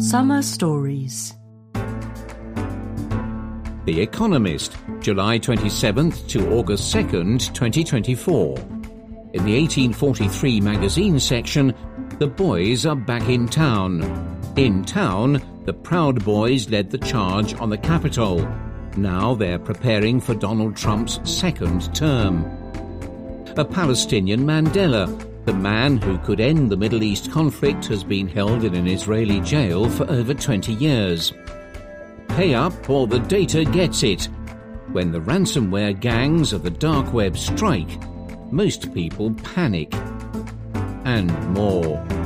Summer Stories. The Economist, July 27th to August 2nd, 2024. In the 1843 magazine section, the boys are back in town. In town, the Proud Boys led the charge on the Capitol. Now they're preparing for Donald Trump's second term. A Palestinian Mandela, the man who could end the Middle East conflict, has been held in an Israeli jail for over 20 years. Pay up or the data gets it. When the ransomware gangs of the dark web strike, most people panic. And more.